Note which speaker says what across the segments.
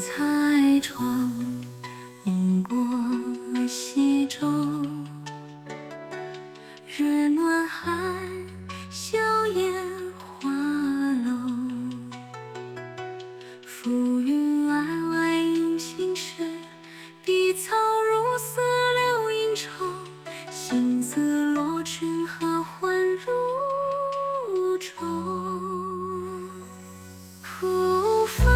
Speaker 1: 彩窗，迎过西洲。日暖寒，笑靥花楼。浮云霭霭映新时，碧草如丝流银愁。星子落君何欢如舟。枯发。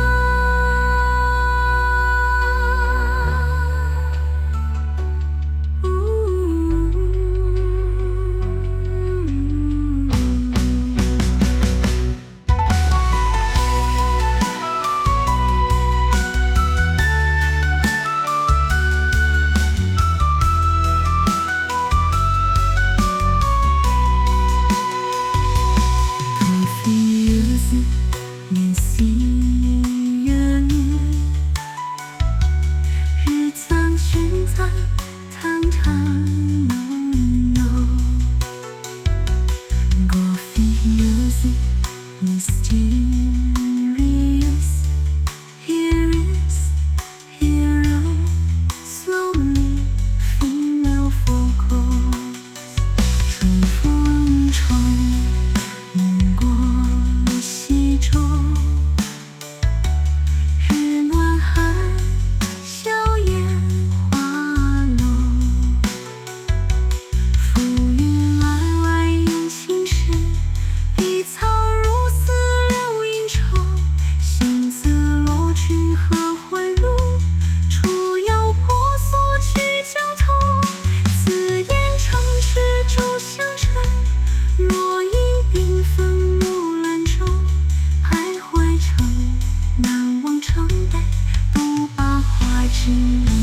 Speaker 1: 年夕月绿，日藏寻藏，堂堂浓浓。Coffee music, mysterious. Here is hero, slowly female vocals. 春风吹，梦过西洲。日暖寒，笑靥花楼。浮云霭霭映新时，碧草如丝流银愁。星子落君何欢如，楚腰婆娑去江头。紫烟城池舟相乘，落英缤纷木兰舟。徘徊成难忘城北，独把花枝。